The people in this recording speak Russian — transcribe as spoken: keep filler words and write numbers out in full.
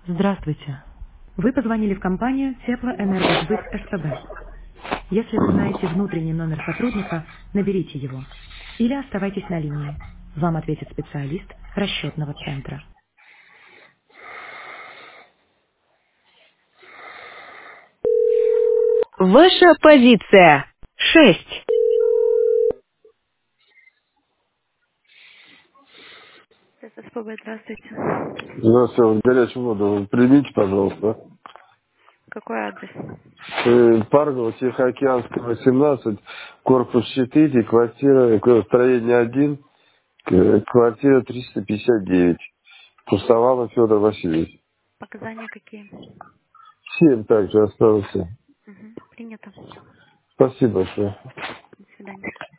Здравствуйте. Вы позвонили в компанию Теплоэнергосбыт СПБ. Если вы знаете внутренний номер сотрудника, наберите его. Или оставайтесь на линии. Вам ответит специалист расчетного центра. Ваша позиция. Шесть. Это СПБ, здравствуйте. Здравствуйте, вот горячую воду примите, пожалуйста. Какой адрес? Э, Паргова, Тихоокеанская, восемнадцать, корпус четыре, квартира, э, строение один, э, квартира триста пятьдесят девять. Пустовало Федор Васильевич. Показания какие? семь также остался. Угу. Принято. Спасибо большое. До свидания.